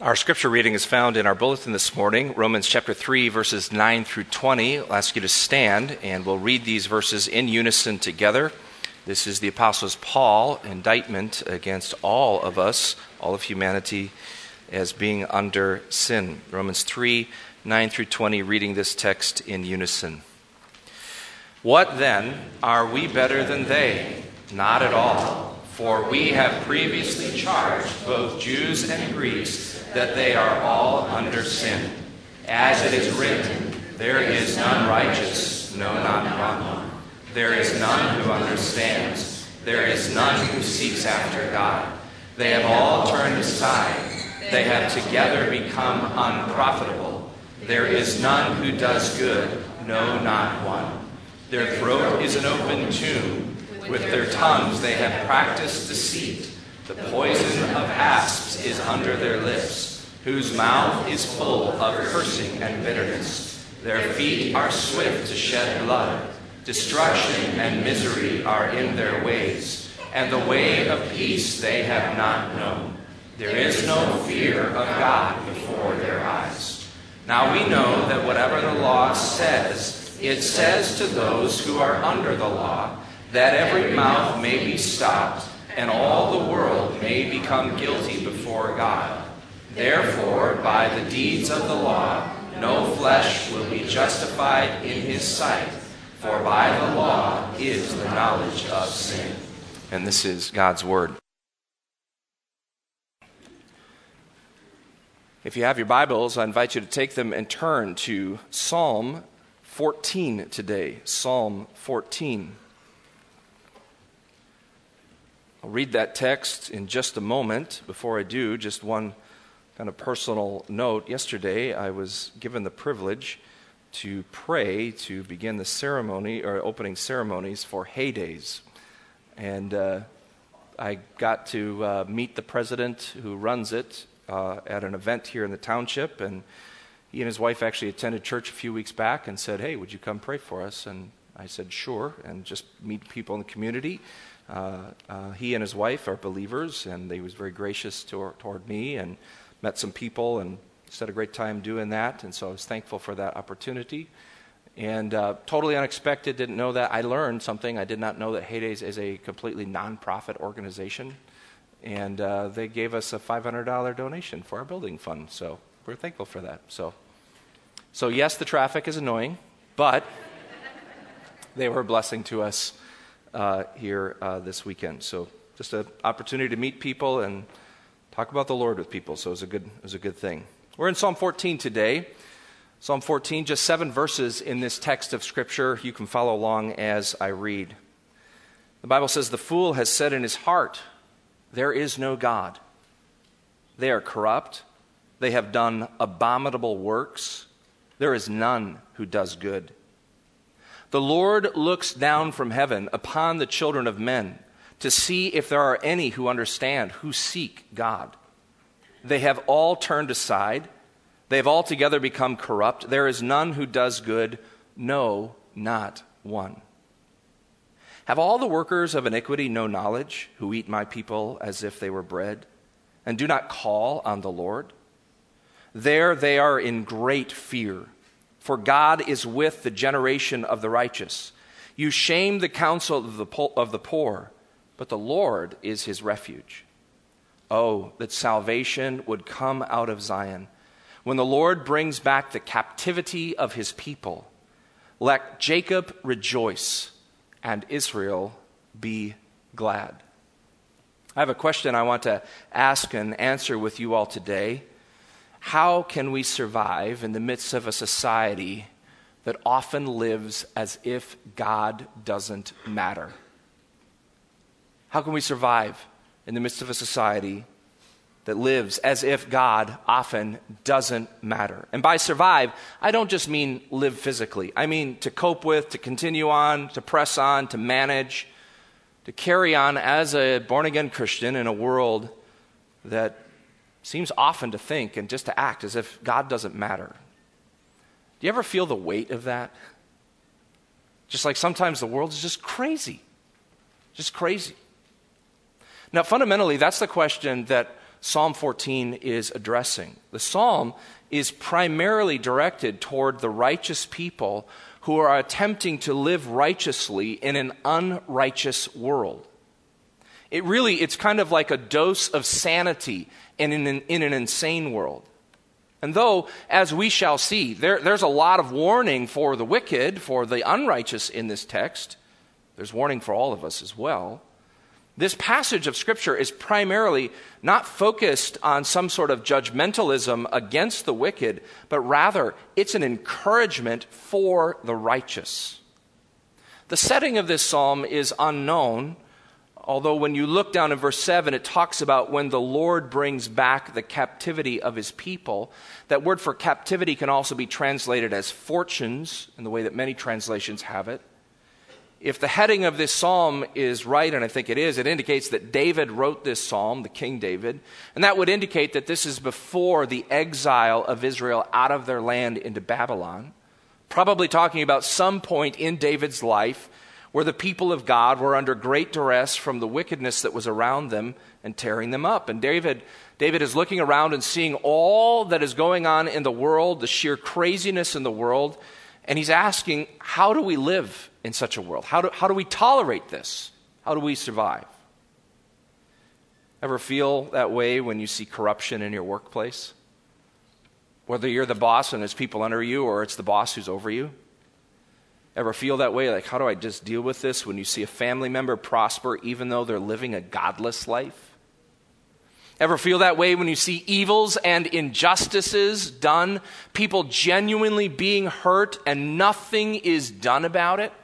Our scripture reading is found in our bulletin this morning, Romans chapter 3, verses 9 through 20. I'll ask you to stand, and we'll read these verses in unison together. This is the Apostle Paul's indictment against all of us, all of humanity, as being under sin. Romans 3, 9 through 20, reading this text in unison. What then? Are we better than they? Not at all. For we have previously charged both Jews and Greeks that they are all under sin. As it is written, there is none righteous, no, not one. There is none who understands. There is none who seeks after God. They have all turned aside. They have together become unprofitable. There is none who does good, no, not one. Their throat is an open tomb. With their tongues they have practiced deceit. The poison of asps is under their lips, whose mouth is full of cursing and bitterness. Their feet are swift to shed blood. Destruction and misery are in their ways, and the way of peace they have not known. There is no fear of God before their eyes. Now we know that whatever the law says, it says to those who are under the law, that every mouth may be stopped, and all the world may become guilty before God. Therefore, by the deeds of the law, no flesh will be justified in his sight, for by the law is the knowledge of sin. And this is God's word. If you have your Bibles, I invite you to take them and turn to Psalm 14 today. Psalm 14. I'll read that text in just a moment. Before I do, just one kind of personal note. Yesterday, I was given the privilege to pray to begin the ceremony or opening ceremonies for Hay Days. And I got to meet the president who runs it at an event here in the township. And he and his wife actually attended church a few weeks back and said, "Hey, would you come pray for us?" And I said, "Sure," and just meet people in the community. He and his wife are believers, and they was very gracious toward me and met some people and just had a great time doing that. And so I was thankful for that opportunity. And totally unexpected, didn't know that. I learned something. I did not know that Hay Days is a completely nonprofit organization. And they gave us a $500 donation for our building fund. So we're thankful for that. So yes, the traffic is annoying, but they were a blessing to us here this weekend. So just an opportunity to meet people and talk about the Lord with people. So it was a good thing. We're in Psalm 14 today. Psalm 14, just 7 verses in this text of Scripture. You can follow along as I read. The Bible says, "The fool has said in his heart, there is no God. They are corrupt. They have done abominable works. There is none who does good. The Lord looks down from heaven upon the children of men to see if there are any who understand, who seek God. They have all turned aside. They have altogether become corrupt. There is none who does good, no, not one. Have all the workers of iniquity no knowledge, who eat my people as if they were bread, and do not call on the Lord? There they are in great fear, for God is with the generation of the righteous. You shame the counsel of the poor, but the Lord is his refuge. Oh, that salvation would come out of Zion. When the Lord brings back the captivity of his people, let Jacob rejoice and Israel be glad." I have a question I want to ask and answer with you all today. How can we survive in the midst of a society that often lives as if God doesn't matter? How can we survive in the midst of a society that lives as if God often doesn't matter? And by survive, I don't just mean live physically. I mean to cope with, to continue on, to press on, to manage, to carry on as a born-again Christian in a world that seems often to think and just to act as if God doesn't matter. Do you ever feel the weight of that? Just like sometimes the world is just crazy. Just crazy. Now, fundamentally, that's the question that Psalm 14 is addressing. The psalm is primarily directed toward the righteous people who are attempting to live righteously in an unrighteous world. It's kind of like a dose of sanity in an insane world. And though, as we shall see, there's a lot of warning for the wicked, for the unrighteous in this text, there's warning for all of us as well. This passage of Scripture is primarily not focused on some sort of judgmentalism against the wicked, but rather it's an encouragement for the righteous. The setting of this psalm is unknown, although when you look down in verse 7, it talks about when the Lord brings back the captivity of his people. That word for captivity can also be translated as fortunes, in the way that many translations have it. If the heading of this psalm is right, and I think it is, it indicates that David wrote this psalm, the King David, and that would indicate that this is before the exile of Israel out of their land into Babylon, probably talking about some point in David's life where the people of God were under great duress from the wickedness that was around them and tearing them up. And David is looking around and seeing all that is going on in the world, the sheer craziness in the world, and he's asking, how do we live in such a world? How do we tolerate this? How do we survive? Ever feel that way when you see corruption in your workplace? Whether you're the boss and there's people under you, or it's the boss who's over you? Ever feel that way? Like, how do I just deal with this when you see a family member prosper even though they're living a godless life? Ever feel that way when you see evils and injustices done, people genuinely being hurt and nothing is done about it?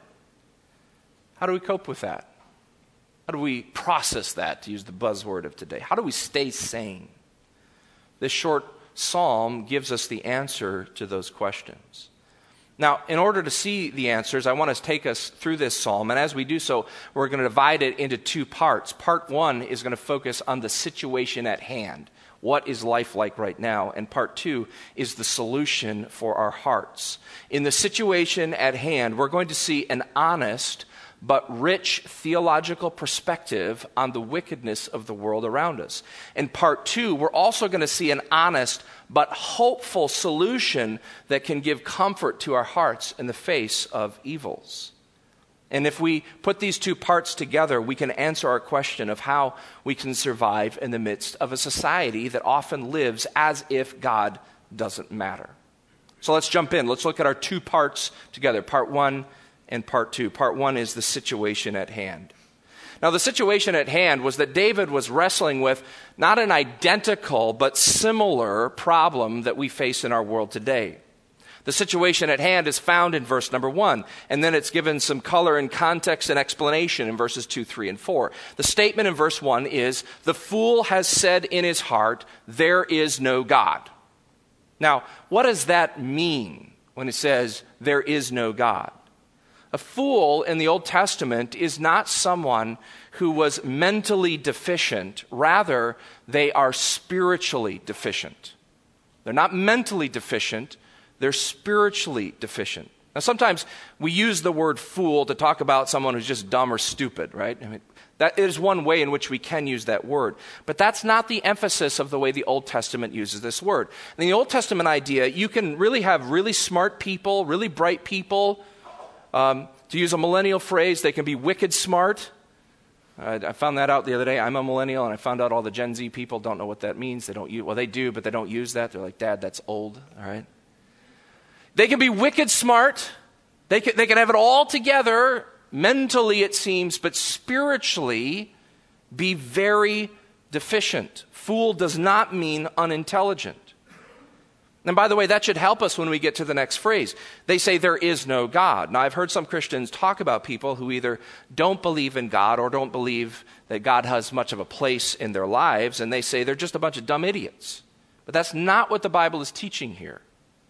How do we cope with that? How do we process that, to use the buzzword of today? How do we stay sane? This short psalm gives us the answer to those questions. Now, in order to see the answers, I want to take us through this psalm. And as we do so, we're going to divide it into two parts. Part one is going to focus on the situation at hand. What is life like right now? And part two is the solution for our hearts. In the situation at hand, we're going to see an honest but rich theological perspective on the wickedness of the world around us. In part two, we're also going to see an honest but hopeful solution that can give comfort to our hearts in the face of evils. And if we put these two parts together, we can answer our question of how we can survive in the midst of a society that often lives as if God doesn't matter. So let's jump in. Let's look at our two parts together, part one and part two. Part one is the situation at hand. Now, the situation at hand was that David was wrestling with not an identical but similar problem that we face in our world today. The situation at hand is found in verse number 1, and then it's given some color and context and explanation in verses 2, 3, and 4. The statement in verse 1 is, "The fool has said in his heart, there is no God." Now, what does that mean when it says, there is no God? A fool in the Old Testament is not someone who was mentally deficient. Rather, they are spiritually deficient. They're not mentally deficient, they're spiritually deficient. Now, sometimes we use the word fool to talk about someone who's just dumb or stupid, right? I mean, that is one way in which we can use that word. But that's not the emphasis of the way the Old Testament uses this word. In the Old Testament idea, you can really have really smart people, really bright people. To use a millennial phrase, they can be wicked smart. I found that out the other day. I'm a millennial, and I found out all the Gen Z people don't know what that means. They don't use, well, they do, but they don't use that. They're like, Dad, that's old. All right. They can be wicked smart. They can have it all together, mentally it seems, but spiritually be very deficient. Fool does not mean unintelligent. And by the way, that should help us when we get to the next phrase. They say there is no God. Now, I've heard some Christians talk about people who either don't believe in God or don't believe that God has much of a place in their lives, and they say they're just a bunch of dumb idiots. But that's not what the Bible is teaching here.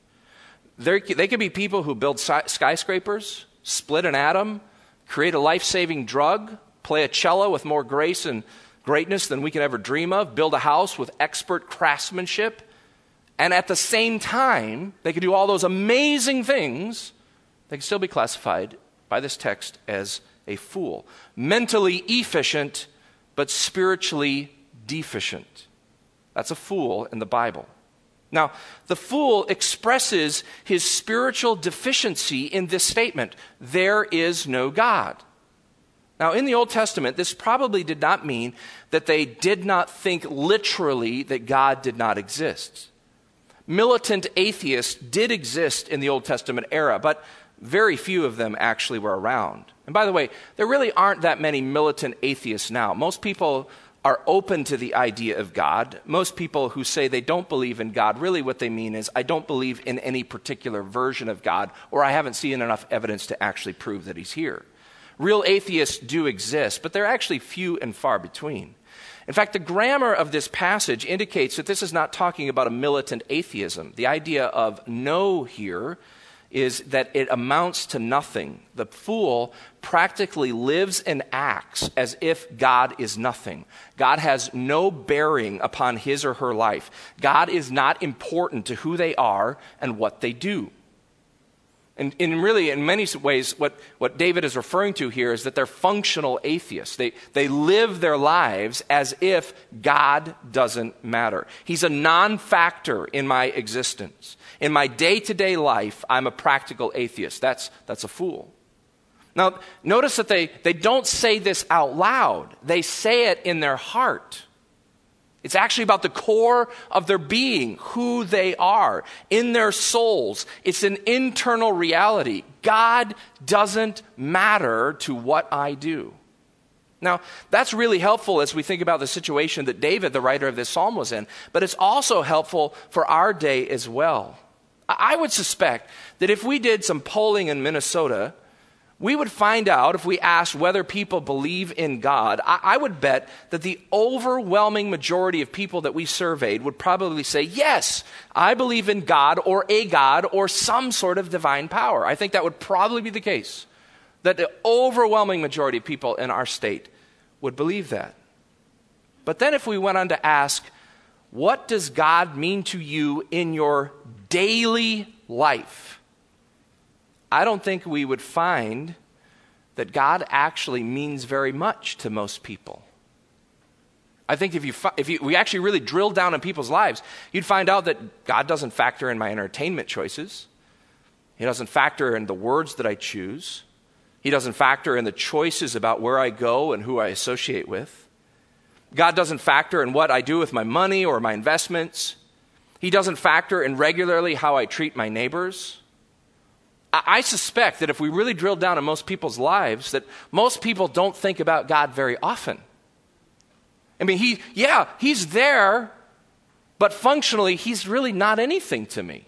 They could be people who build skyscrapers, split an atom, create a life-saving drug, play a cello with more grace and greatness than we can ever dream of, build a house with expert craftsmanship, and at the same time, they could do all those amazing things. They can still be classified by this text as a fool. Mentally efficient, but spiritually deficient. That's a fool in the Bible. Now, the fool expresses his spiritual deficiency in this statement: there is no God. Now, in the Old Testament, this probably did not mean that they did not think literally that God did not exist. Militant atheists did exist in the Old Testament era, but very few of them actually were around. And by the way, there really aren't that many militant atheists now. Most people are open to the idea of God. Most people who say they don't believe in God, really what they mean is, I don't believe in any particular version of God, or I haven't seen enough evidence to actually prove that he's here. Real atheists do exist, but they're actually few and far between. In fact, the grammar of this passage indicates that this is not talking about a militant atheism. The idea of no here is that it amounts to nothing. The fool practically lives and acts as if God is nothing. God has no bearing upon his or her life. God is not important to who they are and what they do. And really, in many ways, what David is referring to here is that they're functional atheists. They live their lives as if God doesn't matter. He's a non-factor in my existence. In my day-to-day life, I'm a practical atheist. That's a fool. Now, notice that they don't say this out loud. They say it in their heart. It's actually about the core of their being, who they are, in their souls. It's an internal reality. God doesn't matter to what I do. Now, that's really helpful as we think about the situation that David, the writer of this psalm, was in, but it's also helpful for our day as well. I would suspect that if we did some polling in Minnesota, we would find out, if we asked whether people believe in God, I would bet that the overwhelming majority of people that we surveyed would probably say, yes, I believe in God or some sort of divine power. I think that would probably be the case, that the overwhelming majority of people in our state would believe that. But then if we went on to ask, what does God mean to you in your daily life? I don't think we would find that God actually means very much to most people. I think if we actually really drill down in people's lives, you'd find out that God doesn't factor in my entertainment choices. He doesn't factor in the words that I choose. He doesn't factor in the choices about where I go and who I associate with. God doesn't factor in what I do with my money or my investments. He doesn't factor in regularly how I treat my neighbors. I suspect that if we really drill down in most people's lives, that most people don't think about God very often. I mean, he's there, but functionally, he's really not anything to me.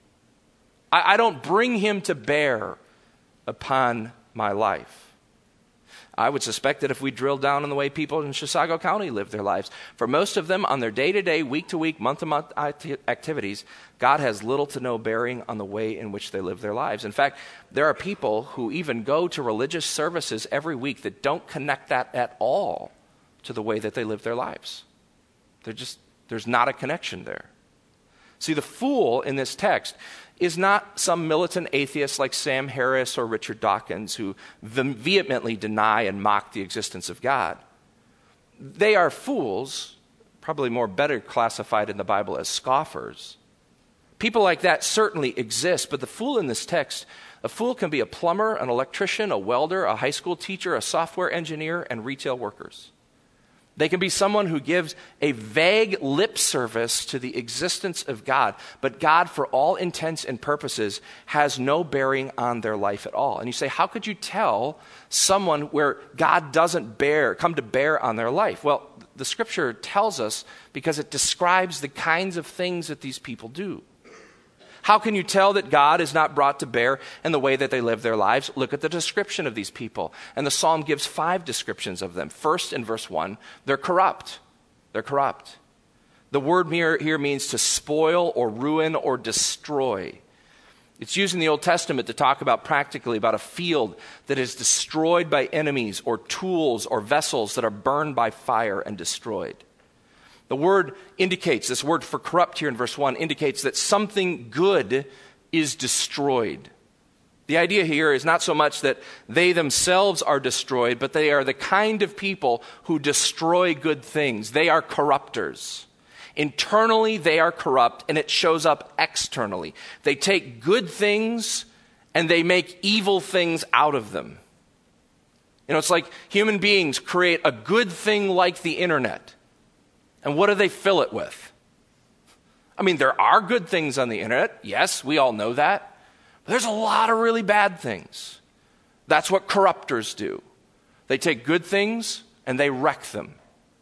I don't bring him to bear upon my life. I would suspect that if we drill down on the way people in Chisago County live their lives, for most of them on their day-to-day, week-to-week, month-to-month activities, God has little to no bearing on the way in which they live their lives. In fact, there are people who even go to religious services every week that don't connect that at all to the way that they live their lives. There's not a connection there. See, the fool in this text is not some militant atheist like Sam Harris or Richard Dawkins who vehemently deny and mock the existence of God. They are fools, probably better classified in the Bible as scoffers. People like that certainly exist, but the fool in this text, a fool can be a plumber, an electrician, a welder, a high school teacher, a software engineer, and retail workers. They can be someone who gives a vague lip service to the existence of God, but God, for all intents and purposes, has no bearing on their life at all. And you say, how could you tell someone where God doesn't come to bear on their life? Well, the scripture tells us because it describes the kinds of things that these people do. How can you tell that God is not brought to bear in the way that they live their lives? Look at the description of these people. And the psalm gives 5 descriptions of them. First, in verse 1, they're corrupt. They're corrupt. The word here means to spoil or ruin or destroy. It's used in the Old Testament to talk practically about a field that is destroyed by enemies or tools or vessels that are burned by fire and destroyed. The word indicates, this word for corrupt here in verse 1 indicates that something good is destroyed. The idea here is not so much that they themselves are destroyed, but they are the kind of people who destroy good things. They are corrupters. Internally, they are corrupt, and it shows up externally. They take good things and they make evil things out of them. You know, it's like human beings create a good thing like the internet. And what do they fill it with? I mean, there are good things on the internet. Yes, we all know that. But there's a lot of really bad things. That's what corruptors do. They take good things and they wreck them.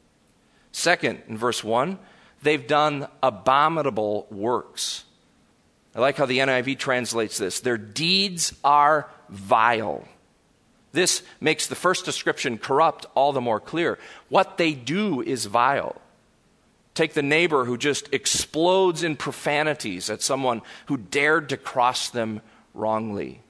Second, in verse 1, they've done abominable works. I like how the NIV translates this. Their deeds are vile. This makes the first description, corrupt, all the more clear. What they do is vile. Take the neighbor who just explodes in profanities at someone who dared to cross them wrongly.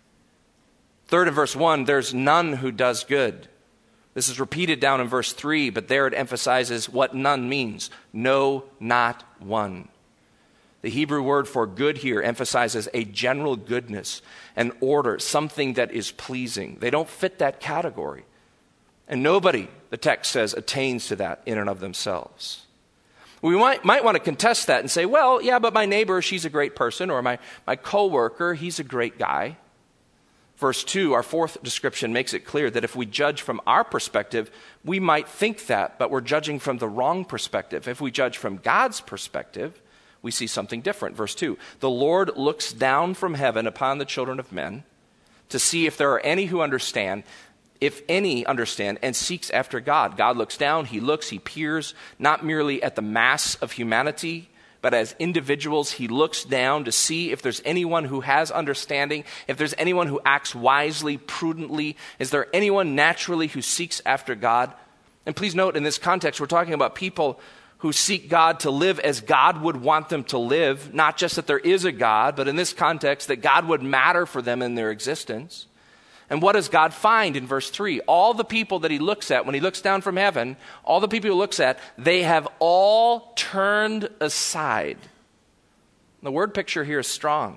Third, in verse 1, there's none who does good. This is repeated down in verse 3, but there it emphasizes what none means. No, not one. The Hebrew word for good here emphasizes a general goodness, an order, something that is pleasing. They don't fit that category. And nobody, the text says, attains to that in and of themselves. We might want to contest that and say, well, yeah, but my neighbor, she's a great person, or my coworker, he's a great guy. Verse 2, our fourth description, makes it clear that if we judge from our perspective, we might think that, but we're judging from the wrong perspective. If we judge from God's perspective, we see something different. Verse 2, the Lord looks down from heaven upon the children of men to see if there are any who understand, if any understand, and seeks after God. God looks down, he looks, he peers, not merely at the mass of humanity, but as individuals, he looks down to see if there's anyone who has understanding, if there's anyone who acts wisely, prudently. Is there anyone naturally who seeks after God? And please note, in this context, we're talking about people who seek God to live as God would want them to live, not just that there is a God, but in this context, that God would matter for them in their existence. And what does God find in verse 3? All the people that he looks at, when he looks down from heaven, all the people he looks at, they have all turned aside. The word picture here is strong.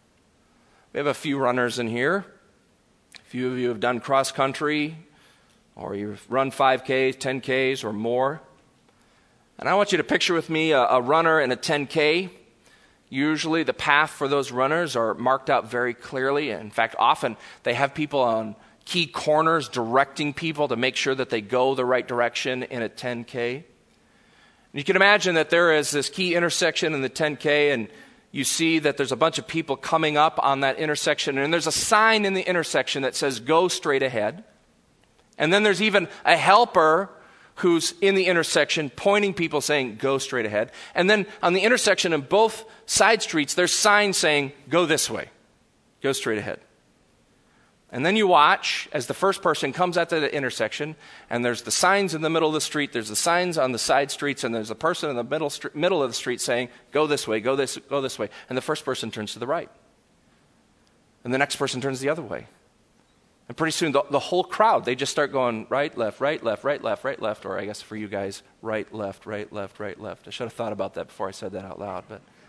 We have a few runners in here. A few of you have done cross country, or you've run 5Ks, 10Ks, or more. And I want you to picture with me a runner in a 10K. Usually the path for those runners are marked out very clearly. In fact, often they have people on key corners directing people to make sure that they go the right direction in a 10K. And you can imagine that there is this key intersection in the 10K, and you see that there's a bunch of people coming up on that intersection, and there's a sign in the intersection that says, go straight ahead. And then there's even a helper who's in the intersection pointing people saying, go straight ahead. And then on the intersection in both side streets, there's signs saying, go this way, go straight ahead. And then you watch as the first person comes out to the intersection, and there's the signs in the middle of the street, there's the signs on the side streets, and there's a person in the middle of the street saying, go this way, go this way. And the first person turns to the right. And the next person turns the other way. And pretty soon, the whole crowd, they just start going right, left, right, left, right, left, right, left, or I guess for you guys, right, left, right, left, right, left. I should have thought about that before I said that out loud.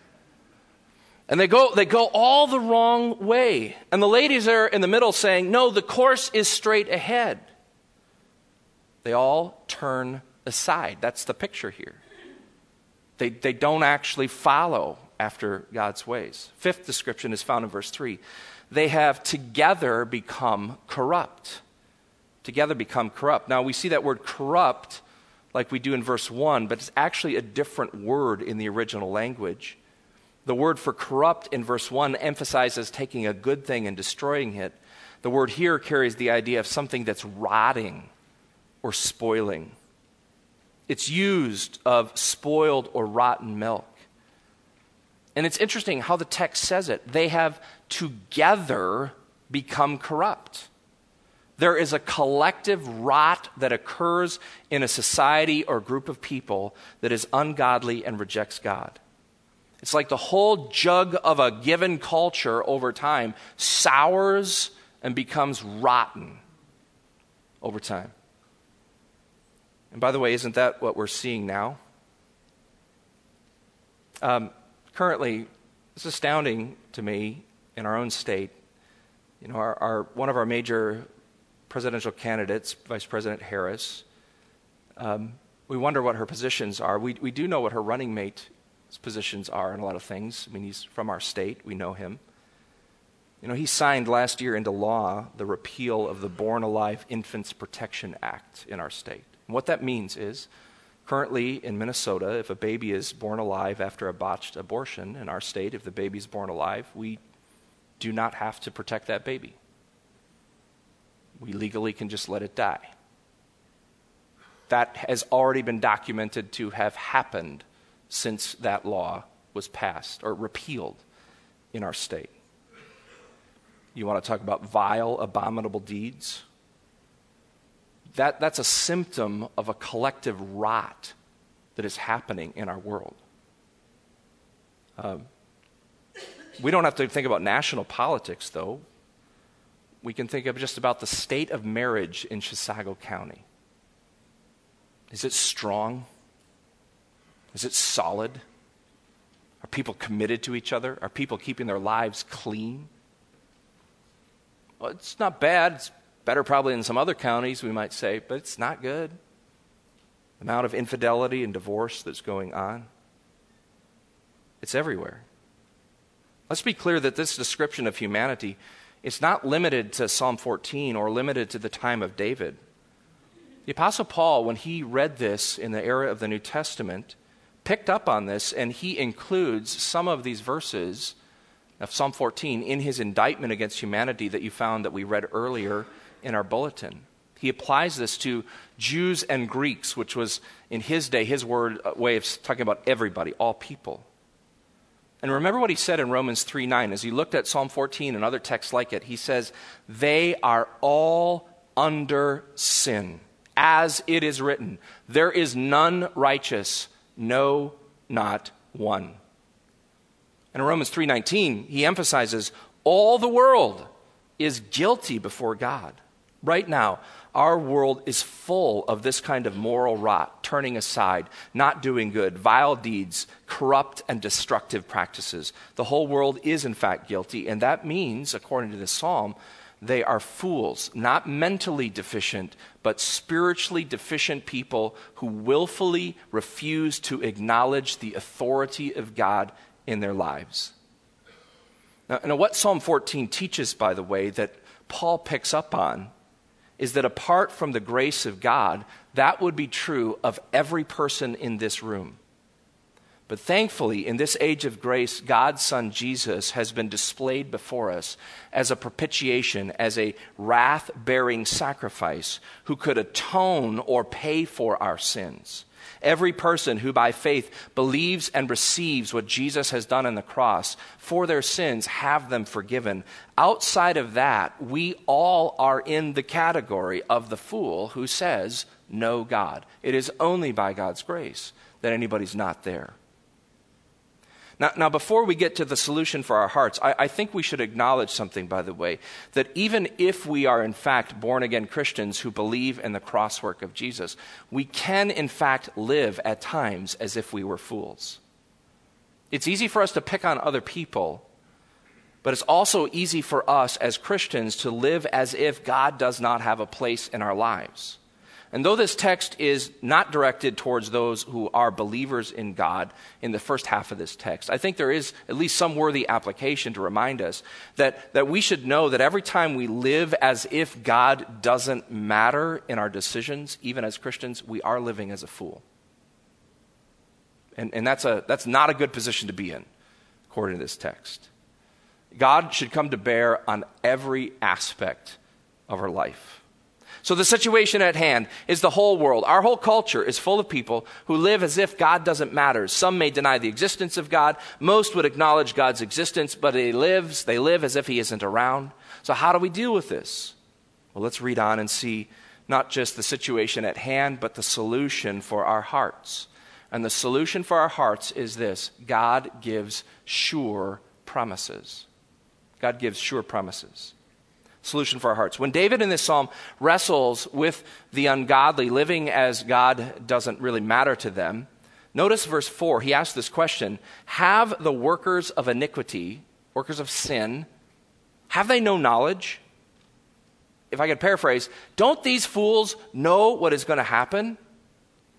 And they go all the wrong way. And the ladies are in the middle saying, no, the course is straight ahead. They all turn aside. That's the picture here. They don't actually follow after God's ways. Fifth description is found in verse 3. They have together become corrupt. Together become corrupt. Now, we see that word corrupt like we do in verse 1, but it's actually a different word in the original language. The word for corrupt in verse 1 emphasizes taking a good thing and destroying it. The word here carries the idea of something that's rotting or spoiling. It's used of spoiled or rotten milk. And it's interesting how the text says it. They have together become corrupt. There is a collective rot that occurs in a society or group of people that is ungodly and rejects God. It's like the whole jug of a given culture over time sours and becomes rotten over time. And by the way, isn't that what we're seeing now? Currently, it's astounding to me in our own state. You know, one of our major presidential candidates, Vice President Harris, We wonder what her positions are. We do know what her running mate's positions are in a lot of things. I mean, he's from our state. We know him. You know, he signed last year into law the repeal of the Born Alive Infants Protection Act in our state. And what that means is, currently in Minnesota, if a baby is born alive after a botched abortion in our state, if the baby is born alive, we do not have to protect that baby. We legally can just let it die. That has already been documented to have happened since that law was passed or repealed in our state. You want to talk about vile, abominable deeds? That's a symptom of a collective rot that is happening in our world. We don't have to think about national politics, though. We can think of just about the state of marriage in Chisago County. Is it strong? Is it solid? Are people committed to each other? Are people keeping their lives clean? Well, it's not bad. It's better probably in some other counties, we might say, but it's not good. The amount of infidelity and divorce that's going on. It's everywhere. Let's be clear that this description of humanity is not limited to Psalm 14 or limited to the time of David. The Apostle Paul, when he read this in the era of the New Testament, picked up on this, and he includes some of these verses of Psalm 14 in his indictment against humanity that you found that we read earlier in our bulletin. He applies this to Jews and Greeks, which was in his day his way of talking about everybody, all people. And remember what he said in Romans 3:9 as he looked at Psalm 14 and other texts like it. He says, "They are all under sin, as it is written, there is none righteous, no, not one." And in Romans 3:19, he emphasizes all the world is guilty before God. Right now, our world is full of this kind of moral rot, turning aside, not doing good, vile deeds, corrupt and destructive practices. The whole world is in fact guilty, and that means, according to this psalm, they are fools, not mentally deficient, but spiritually deficient people who willfully refuse to acknowledge the authority of God in their lives. Now, what Psalm 14 teaches, by the way, that Paul picks up on, is that apart from the grace of God, that would be true of every person in this room. But thankfully, in this age of grace, God's Son Jesus has been displayed before us as a propitiation, as a wrath-bearing sacrifice who could atone or pay for our sins. Every person who by faith believes and receives what Jesus has done on the cross for their sins have them forgiven. Outside of that, we all are in the category of the fool who says, no God. It is only by God's grace that anybody's not there. Now, before we get to the solution for our hearts, I think we should acknowledge something, by the way, that even if we are in fact born-again Christians who believe in the cross work of Jesus, we can in fact live at times as if we were fools. It's easy for us to pick on other people, but it's also easy for us as Christians to live as if God does not have a place in our lives. And though this text is not directed towards those who are believers in God in the first half of this text, I think there is at least some worthy application to remind us that we should know that every time we live as if God doesn't matter in our decisions, even as Christians, we are living as a fool. And that's not a good position to be in, according to this text. God should come to bear on every aspect of our life. So the situation at hand is the whole world. Our whole culture is full of people who live as if God doesn't matter. Some may deny the existence of God. Most would acknowledge God's existence, but they live as if he isn't around. So how do we deal with this? Well, let's read on and see not just the situation at hand, but the solution for our hearts. And the solution for our hearts is this: God gives sure promises. God gives sure promises. Solution for our hearts. When David in this psalm wrestles with the ungodly, living as God doesn't really matter to them, notice verse 4. He asks this question: have the workers of iniquity, workers of sin, have they no knowledge? If I could paraphrase, don't these fools know what is going to happen?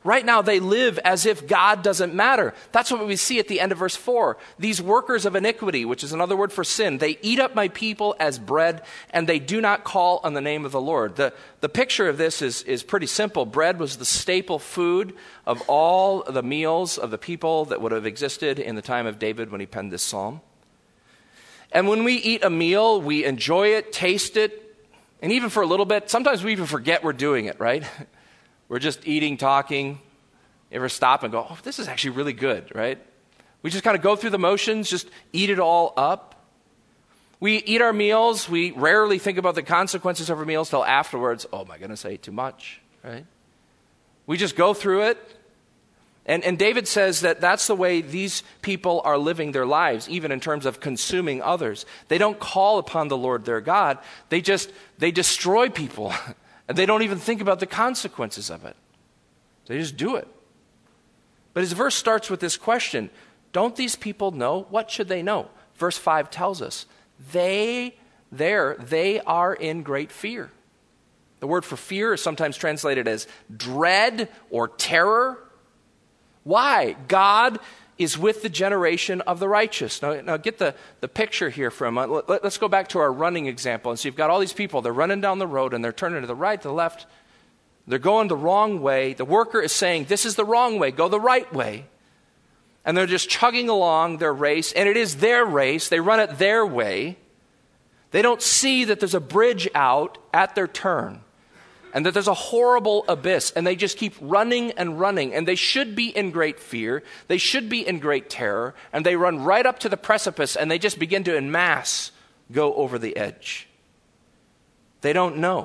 Right now, they live as if God doesn't matter. That's what we see at the end of verse 4. These workers of iniquity, which is another word for sin, they eat up my people as bread, and they do not call on the name of the Lord. The picture of this is pretty simple. Bread was the staple food of all the meals of the people that would have existed in the time of David when he penned this psalm. And when we eat a meal, we enjoy it, taste it, and even for a little bit, sometimes we even forget we're doing it, right? We're just eating, talking. You ever stop and go, oh, this is actually really good, right? We just kind of go through the motions, just eat it all up. We eat our meals. We rarely think about the consequences of our meals till afterwards. Oh, my goodness, I ate too much, right? We just go through it. And David says that that's the way these people are living their lives, even in terms of consuming others. They don't call upon the Lord their God. They destroy people. And they don't even think about the consequences of it. They just do it. But his verse starts with this question. Don't these people know? What should they know? Verse 5 tells us. They are in great fear. The word for fear is sometimes translated as dread or terror. Why? God is with the generation of the righteous. Now get the picture here for a moment. Let's go back to our running example. And so you've got all these people. They're running down the road and they're turning to the right, to the left. They're going the wrong way. The worker is saying, this is the wrong way. Go the right way. And they're just chugging along their race. And it is their race. They run it their way. They don't see that there's a bridge out at their turn. And that there's a horrible abyss, and they just keep running and running, and they should be in great fear, they should be in great terror, and they run right up to the precipice, and they just begin to en masse go over the edge. They don't know.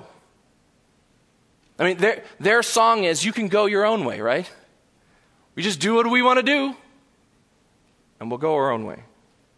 I mean, their song is, you can go your own way, right? We just do what we want to do, and we'll go our own way.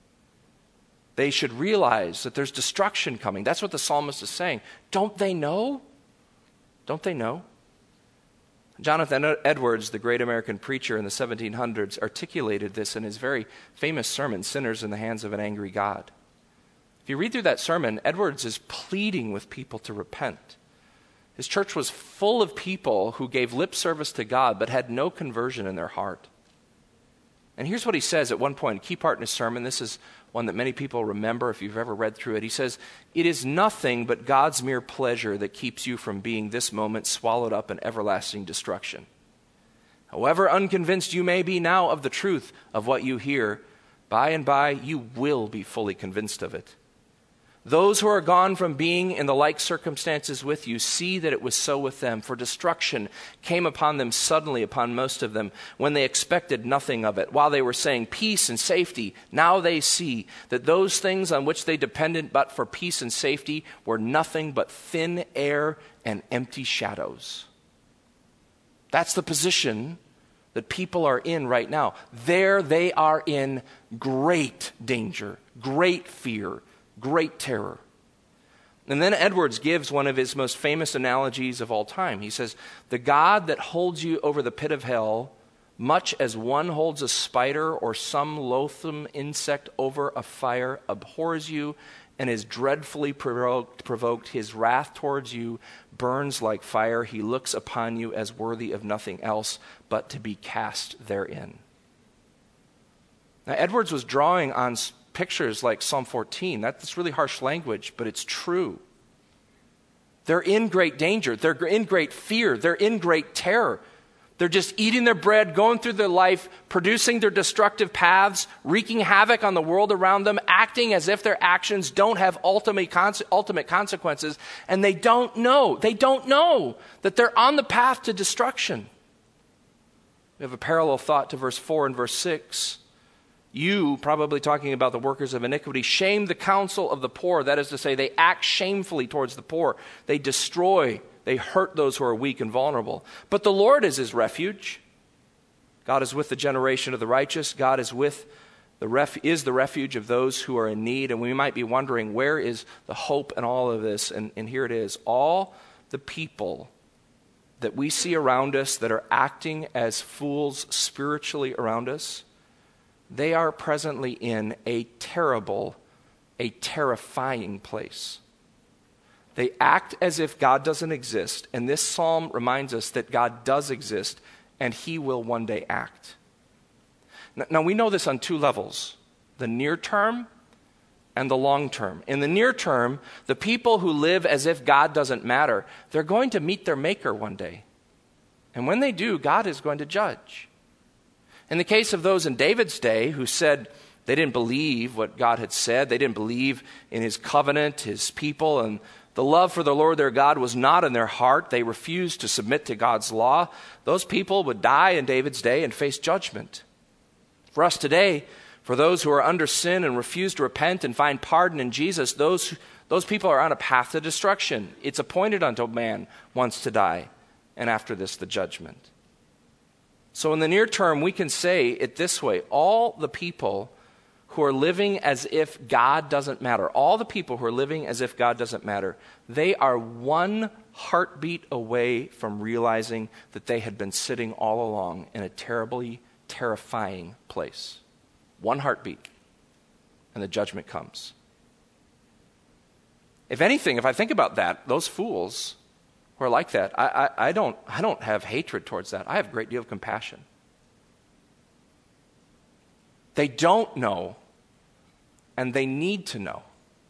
They should realize that there's destruction coming. That's what the psalmist is saying. Don't they know? Don't they know? Jonathan Edwards, the great American preacher in the 1700s, articulated this in his very famous sermon, Sinners in the Hands of an Angry God. If you read through that sermon, Edwards is pleading with people to repent. His church was full of people who gave lip service to God but had no conversion in their heart. And here's what he says at one point, a key part in his sermon. This is one that many people remember if you've ever read through it. He says, it is nothing but God's mere pleasure that keeps you from being this moment swallowed up in everlasting destruction. However unconvinced you may be now of the truth of what you hear, by and by you will be fully convinced of it. Those who are gone from being in the like circumstances with you see that it was so with them, for destruction came upon them suddenly upon most of them when they expected nothing of it. While they were saying peace and safety, now they see that those things on which they depended but for peace and safety were nothing but thin air and empty shadows. That's the position that people are in right now. There they are in great danger, great fear, great terror. And then Edwards gives one of his most famous analogies of all time. He says, the God that holds you over the pit of hell, much as one holds a spider or some loathsome insect over a fire, abhors you and is dreadfully provoked. His wrath towards you burns like fire. He looks upon you as worthy of nothing else but to be cast therein. Now, Edwards was drawing on pictures like Psalm 14. That's really harsh language, but it's true. They're in great danger. They're in great fear. They're in great terror. They're just eating their bread, going through their life, producing their destructive paths, wreaking havoc on the world around them, acting as if their actions don't have ultimate consequences, and they don't know. They don't know that they're on the path to destruction. We have a parallel thought to verse 4 and verse 6. You, probably talking about the workers of iniquity, shame the counsel of the poor. That is to say, they act shamefully towards the poor. They destroy, they hurt those who are weak and vulnerable. But the Lord is his refuge. God is with the generation of the righteous. God is the refuge of those who are in need. And we might be wondering, where is the hope in all of this? And here it is. All the people that we see around us that are acting as fools spiritually around us, they are presently in a terrifying place. They act as if God doesn't exist, and this psalm reminds us that God does exist, and he will one day act. Now we know this on two levels, the near term and the long term. In the near term, the people who live as if God doesn't matter, they're going to meet their Maker one day. And when they do, God is going to judge. In the case of those in David's day who said they didn't believe what God had said, they didn't believe in his covenant, his people, and the love for the Lord their God was not in their heart, they refused to submit to God's law, those people would die in David's day and face judgment. For us today, for those who are under sin and refuse to repent and find pardon in Jesus, those people are on a path to destruction. It's appointed unto man once to die, and after this the judgment. So in the near term, we can say it this way: all the people who are living as if God doesn't matter, all the people who are living as if God doesn't matter, they are one heartbeat away from realizing that they had been sitting all along in a terribly terrifying place. One heartbeat, and the judgment comes. If anything, if I think about that, those fools who are like that, I don't have hatred towards that. I have a great deal of compassion. They don't know, and they need to know.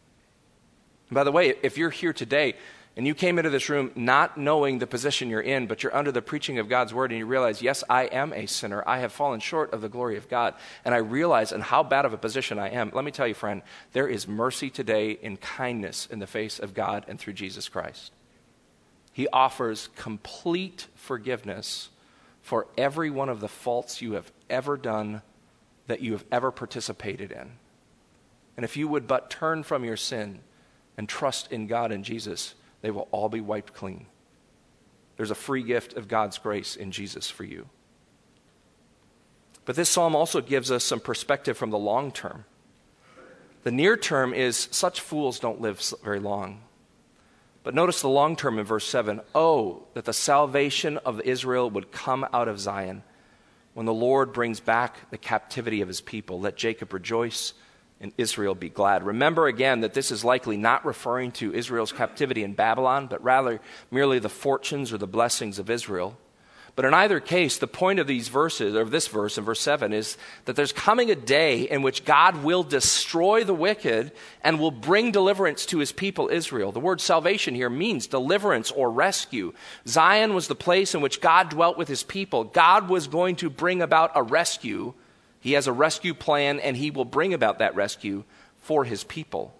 And by the way, if you're here today and you came into this room not knowing the position you're in, but you're under the preaching of God's word and you realize, yes, I am a sinner. I have fallen short of the glory of God. And I realize in how bad of a position I am. Let me tell you, friend, there is mercy today in kindness in the face of God and through Jesus Christ. He offers complete forgiveness for every one of the faults you have ever done, that you have ever participated in. And if you would but turn from your sin and trust in God and Jesus, they will all be wiped clean. There's a free gift of God's grace in Jesus for you. But this psalm also gives us some perspective from the long term. The near term is such fools don't live very long. But notice the long term in verse 7. Oh, that the salvation of Israel would come out of Zion when the Lord brings back the captivity of his people. Let Jacob rejoice and Israel be glad. Remember again that this is likely not referring to Israel's captivity in Babylon, but rather merely the fortunes or the blessings of Israel. But in either case, the point of these verses, or this verse in verse 7, is that there's coming a day in which God will destroy the wicked and will bring deliverance to his people Israel. The word salvation here means deliverance or rescue. Zion was the place in which God dwelt with his people. God was going to bring about a rescue. He has a rescue plan, and he will bring about that rescue for his people.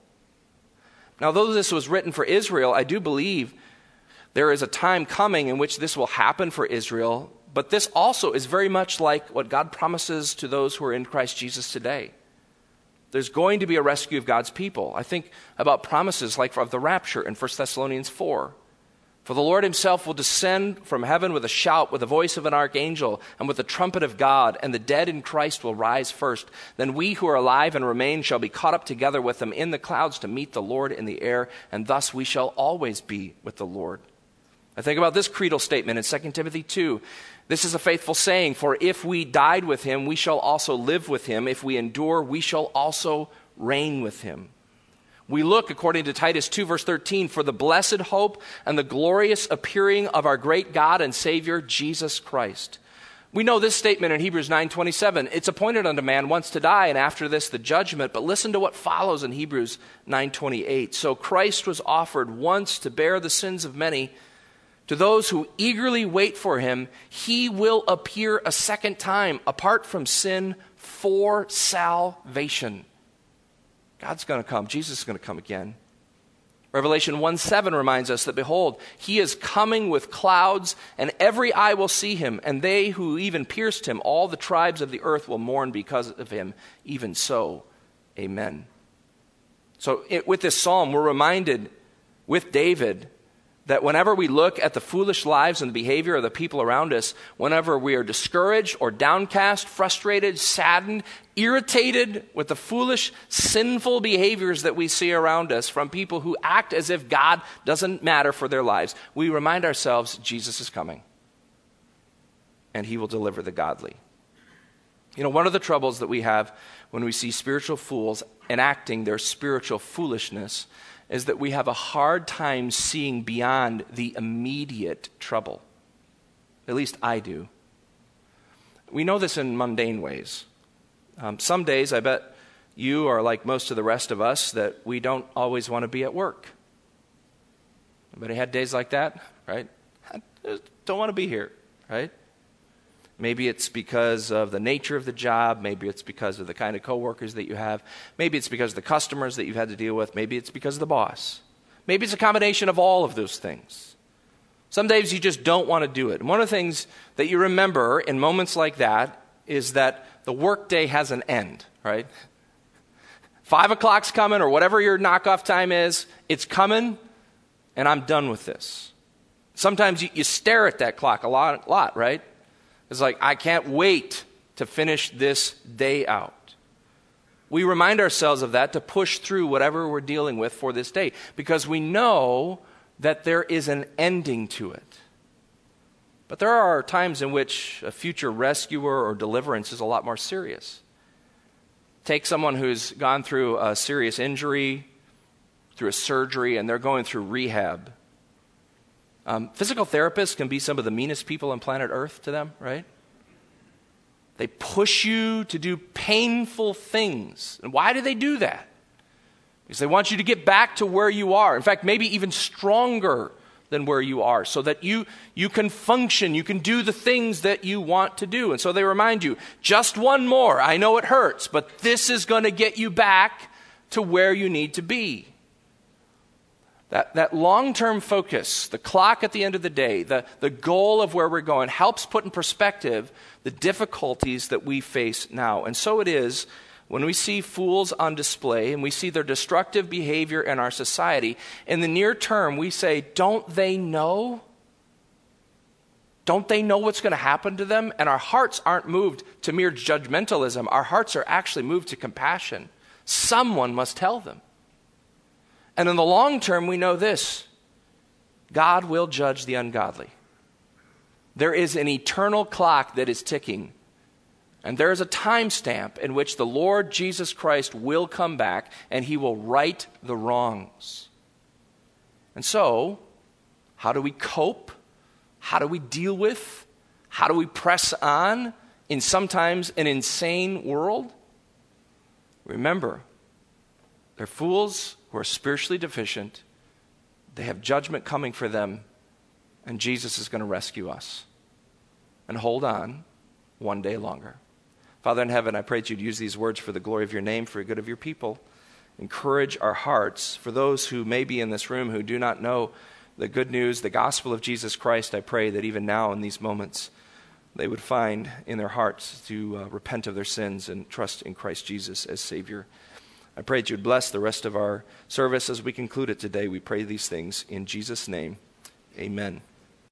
Now, though this was written for Israel, I do believe there is a time coming in which this will happen for Israel, but this also is very much like what God promises to those who are in Christ Jesus today. There's going to be a rescue of God's people. I think about promises like of the rapture in 1 Thessalonians 4. For the Lord himself will descend from heaven with a shout, with the voice of an archangel, and with the trumpet of God, and the dead in Christ will rise first. Then we who are alive and remain shall be caught up together with them in the clouds to meet the Lord in the air, and thus we shall always be with the Lord. I think about this creedal statement in 2 Timothy 2. This is a faithful saying, for if we died with him, we shall also live with him. If we endure, we shall also reign with him. We look, according to Titus 2, verse 13, for the blessed hope and the glorious appearing of our great God and Savior, Jesus Christ. We know this statement in Hebrews 9:27. It's appointed unto man once to die, and after this the judgment. But listen to what follows in Hebrews 9:28. So Christ was offered once to bear the sins of many. To those who eagerly wait for him, he will appear a second time, apart from sin, for salvation. God's going to come. Jesus is going to come again. Revelation 1:7 reminds us that, behold, he is coming with clouds, and every eye will see him, and they who even pierced him, all the tribes of the earth will mourn because of him. Even so, amen. So with this psalm, we're reminded with David that whenever we look at the foolish lives and the behavior of the people around us, whenever we are discouraged or downcast, frustrated, saddened, irritated with the foolish, sinful behaviors that we see around us from people who act as if God doesn't matter for their lives, we remind ourselves Jesus is coming, and he will deliver the godly. You know, one of the troubles that we have when we see spiritual fools enacting their spiritual foolishness is that we have a hard time seeing beyond the immediate trouble. At least I do. we know this in mundane ways. Some days, I bet you are like most of the rest of us, that we don't always want to be at work. Anybody had days like that, right? I don't want to be here, right? Maybe it's because of the nature of the job. Maybe it's because of the kind of coworkers that you have. Maybe it's because of the customers that you've had to deal with. Maybe it's because of the boss. Maybe it's a combination of all of those things. Some days you just don't want to do it. And one of the things that you remember in moments like that is that the workday has an end, right? 5 o'clock's coming, or whatever your knockoff time is, it's coming, and I'm done with this. Sometimes you stare at that clock a lot, right? It's like, I can't wait to finish this day out. We remind ourselves of that to push through whatever we're dealing with for this day, because we know that there is an ending to it. But there are times in which a future rescuer or deliverance is a lot more serious. Take someone who's gone through a serious injury, through a surgery, and they're going through rehab. Physical therapists can be some of the meanest people on planet Earth to them, right? They push you to do painful things. And why do they do that? Because they want you to get back to where you are. In fact, maybe even stronger than where you are, so that you can function, you can do the things that you want to do. And so they remind you, just one more. I know it hurts, but this is going to get you back to where you need to be. That long-term focus, the clock at the end of the day, the goal of where we're going, helps put in perspective the difficulties that we face now. And so it is when we see fools on display and we see their destructive behavior in our society. In the near term, we say, don't they know? Don't they know what's going to happen to them? And our hearts aren't moved to mere judgmentalism. Our hearts are actually moved to compassion. Someone must tell them. And in the long term, we know this: God will judge the ungodly. There is an eternal clock that is ticking. And there is a timestamp in which the Lord Jesus Christ will come back and he will right the wrongs. And so, how do we cope? How do we deal with? How do we press on in sometimes an insane world? Remember, they're fools who are spiritually deficient. They have judgment coming for them, and Jesus is going to rescue us. And hold on one day longer. Father in heaven, I pray that you'd use these words for the glory of your name, for the good of your people. Encourage our hearts. For those who may be in this room who do not know the good news, the gospel of Jesus Christ, I pray that even now in these moments, they would find in their hearts to repent of their sins and trust in Christ Jesus as Savior. I pray that you'd bless the rest of our service as we conclude it today. We pray these things in Jesus' name. Amen.